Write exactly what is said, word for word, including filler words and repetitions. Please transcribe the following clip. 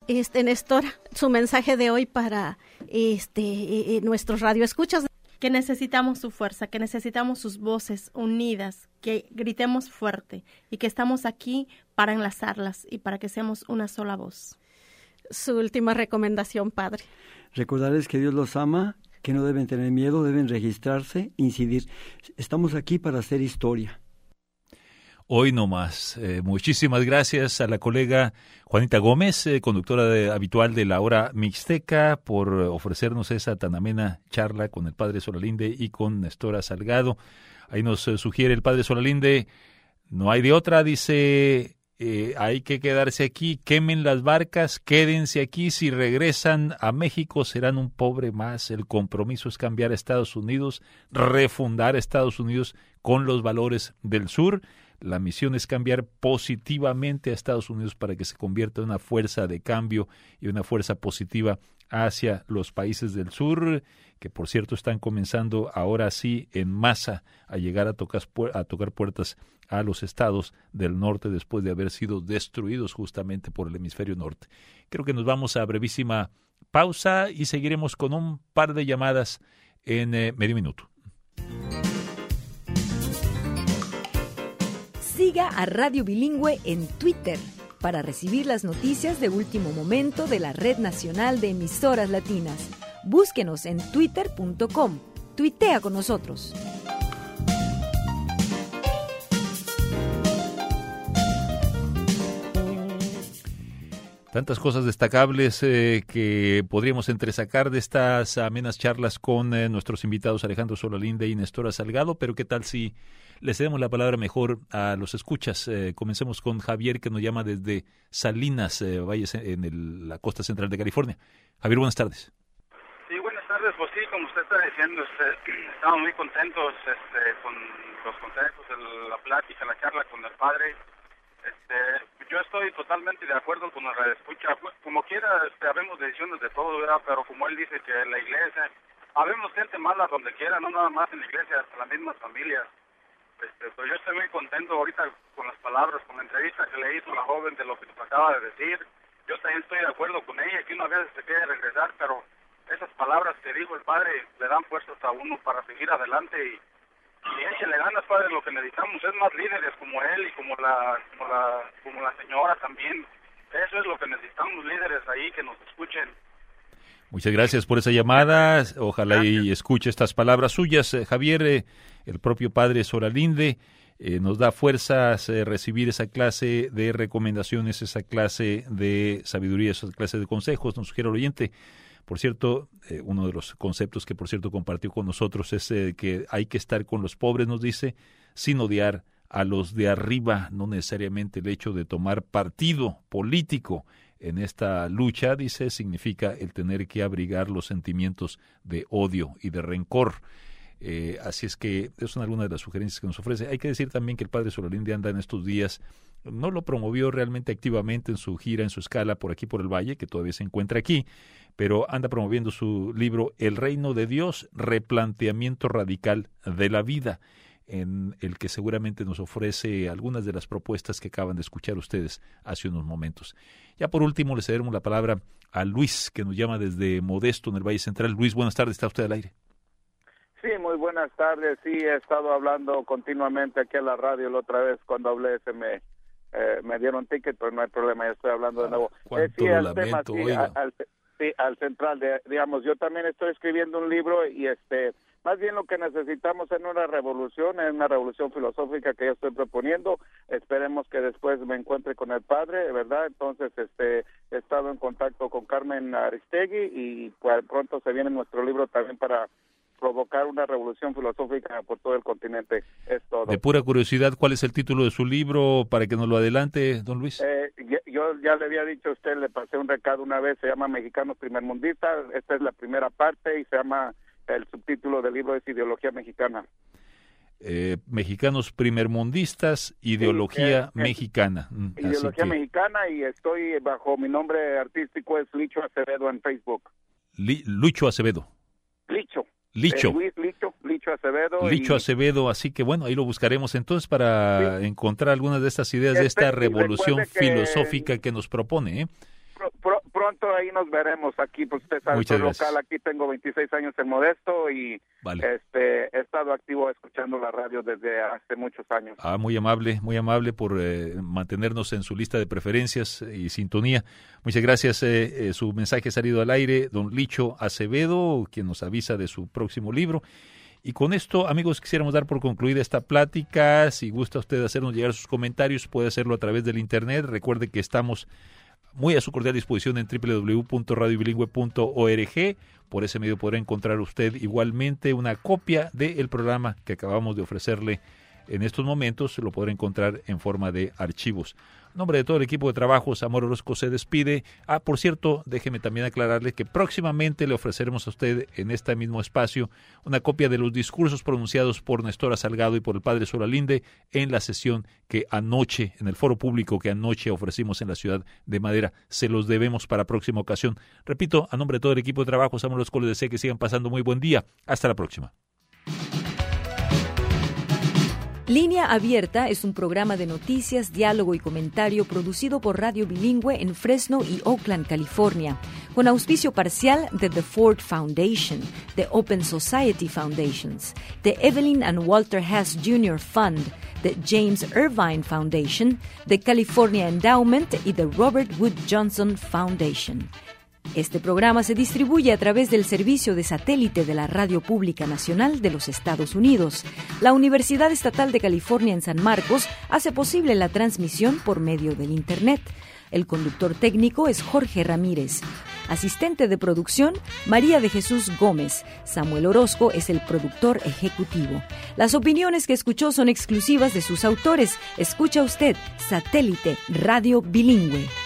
este Néstor, su mensaje de hoy para este eh, nuestros radioescuchas. Que necesitamos su fuerza, que necesitamos sus voces unidas, que gritemos fuerte y que estamos aquí para enlazarlas y para que seamos una sola voz. Su última recomendación, padre. Recordarles que Dios los ama, que no deben tener miedo, deben registrarse, incidir. Estamos aquí para hacer historia. Hoy no más. Eh, muchísimas gracias a la colega Juanita Gómez, eh, conductora de, habitual de la Hora Mixteca, por ofrecernos esa tan amena charla con el padre Solalinde y con Nestora Salgado. Ahí nos eh, sugiere el padre Solalinde, no hay de otra, dice, eh, hay que quedarse aquí, quemen las barcas, quédense aquí, si regresan a México serán un pobre más. El compromiso es cambiar a Estados Unidos, refundar a Estados Unidos con los valores del sur. La misión es cambiar positivamente a Estados Unidos para que se convierta en una fuerza de cambio y una fuerza positiva hacia los países del sur, que por cierto están comenzando ahora sí en masa a llegar a tocar, a tocar puertas a los estados del norte después de haber sido destruidos justamente por el hemisferio norte. Creo que nos vamos a brevísima pausa y seguiremos con un par de llamadas en eh, medio minuto. Siga a Radio Bilingüe en Twitter para recibir las noticias de último momento de la Red Nacional de Emisoras Latinas. Búsquenos en twitter punto com. Tuitea con nosotros. Tantas cosas destacables eh, que podríamos entresacar de estas amenas charlas con eh, nuestros invitados Alejandro Solalinde y Nestora Salgado, pero ¿qué tal si le cedemos la palabra mejor a los escuchas? Eh, comencemos con Javier, que nos llama desde Salinas, eh, Valles, en el, la costa central de California. Javier, buenas tardes. Sí, buenas tardes. Pues sí, como usted está diciendo, este, estamos muy contentos este, con los consejos, el, la plática, la charla con el padre. Este, yo estoy totalmente de acuerdo con la radioescucha. Como quiera, este, habemos decisiones de todo, ¿verdad? Pero como él dice que la iglesia, habemos gente mala donde quiera, no nada más en la iglesia, hasta las mismas familias. Este, pues yo estoy muy contento ahorita con las palabras, con la entrevista que le hizo la joven de lo que nos acaba de decir. Yo también estoy de acuerdo con ella, que una vez se quiere regresar, pero esas palabras que dijo el padre le dan fuerzas a uno para seguir adelante y Y échale ganas, padre, lo que necesitamos es más líderes como él y como la, como la, como la señora también. Eso es lo que necesitamos, líderes ahí que nos escuchen. Muchas gracias por esa llamada. Ojalá gracias. Y escuche estas palabras suyas. Eh, Javier, eh, el propio padre Solalinde, eh, nos da fuerzas eh, recibir esa clase de recomendaciones, esa clase de sabiduría, esa clase de consejos, nos sugiere el oyente. Por cierto, eh, uno de los conceptos que por cierto compartió con nosotros es eh, que hay que estar con los pobres, nos dice, sin odiar a los de arriba, no necesariamente el hecho de tomar partido político en esta lucha, dice, significa el tener que abrigar los sentimientos de odio y de rencor. Eh, así es que es una alguna de las sugerencias que nos ofrece. Hay que decir también que el padre Solalinde anda en estos días, no lo promovió realmente activamente en su gira, en su escala por aquí por el Valle, que todavía se encuentra aquí, pero anda promoviendo su libro El Reino de Dios, replanteamiento radical de la vida, en el que seguramente nos ofrece algunas de las propuestas que acaban de escuchar ustedes hace unos momentos. Ya por último le cederemos la palabra a Luis, que nos llama desde Modesto, en el Valle Central. Luis, buenas tardes, ¿está usted al aire? Sí, muy buenas tardes. Sí, he estado hablando continuamente aquí en la radio. La otra vez cuando hablé se me eh, me dieron ticket, pero no hay problema, ya estoy hablando de nuevo. Ah, eh, sí, al lamento, tema, sí, al, al, sí, al central, de, digamos, yo también estoy escribiendo un libro y este, más bien lo que necesitamos es una revolución, es una revolución filosófica que yo estoy proponiendo. Esperemos que después me encuentre con el padre, ¿verdad? Entonces, este, he estado en contacto con Carmen Aristegui y pues, pronto se viene nuestro libro también para provocar una revolución filosófica por todo el continente. Es todo. De pura curiosidad, ¿cuál es el título de su libro para que nos lo adelante, don Luis? Eh, yo ya le había dicho a usted, le pasé un recado una vez, se llama Mexicanos Primermundistas, esta es la primera parte y se llama, el subtítulo del libro es Ideología Mexicana. Eh, Mexicanos Primermundistas, Ideología sí, eh, mexicana. Mm, ideología que... mexicana y estoy bajo mi nombre artístico es Licho Acevedo en Facebook. Li, Lucho Acevedo. Licho. Licho. Eh, Luis Licho, Licho Acevedo. Licho y... Acevedo, así que bueno, ahí lo buscaremos entonces para sí. encontrar algunas de estas ideas, este, de esta revolución filosófica que... que nos propone. ¿eh? Pro, pro, pronto ahí nos veremos aquí, pues usted sabe, soy local, aquí tengo veintiséis años en Modesto y vale. este he estado activo escuchando la radio desde hace muchos años. Ah, muy amable, muy amable por eh, mantenernos en su lista de preferencias y sintonía. Muchas gracias, eh, eh, su mensaje ha salido al aire, don Licho Acevedo, quien nos avisa de su próximo libro. Y con esto, amigos, quisiéramos dar por concluida esta plática. Si gusta usted hacernos llegar sus comentarios, puede hacerlo a través del internet. Recuerde que estamos muy a su cordial disposición en doble u doble u doble u punto radio bilingüe punto org. Por ese medio podrá encontrar usted igualmente una copia del programa que acabamos de ofrecerle en estos momentos. Lo podrá encontrar en forma de archivos. En nombre de todo el equipo de trabajo, Samuel Orozco se despide. Ah, por cierto, déjeme también aclararle que próximamente le ofreceremos a usted en este mismo espacio una copia de los discursos pronunciados por Nestora Salgado y por el padre Solalinde en la sesión que anoche, en el foro público que anoche ofrecimos en la ciudad de Madera. Se los debemos para próxima ocasión. Repito, a nombre de todo el equipo de trabajo, Samuel Orozco les desea que sigan pasando muy buen día. Hasta la próxima. Línea Abierta es un programa de noticias, diálogo y comentario producido por Radio Bilingüe en Fresno y Oakland, California, con auspicio parcial de The Ford Foundation, de Open Society Foundations, de Evelyn and Walter Hess junior Fund, de James Irvine Foundation, de California Endowment y de Robert Wood Johnson Foundation. Este programa se distribuye a través del servicio de satélite de la Radio Pública Nacional de los Estados Unidos. La Universidad Estatal de California en San Marcos hace posible la transmisión por medio del Internet. El conductor técnico es Jorge Ramírez. Asistente de producción, María de Jesús Gómez. Samuel Orozco es el productor ejecutivo. Las opiniones que escuchó son exclusivas de sus autores. Escucha usted Satélite Radio Bilingüe.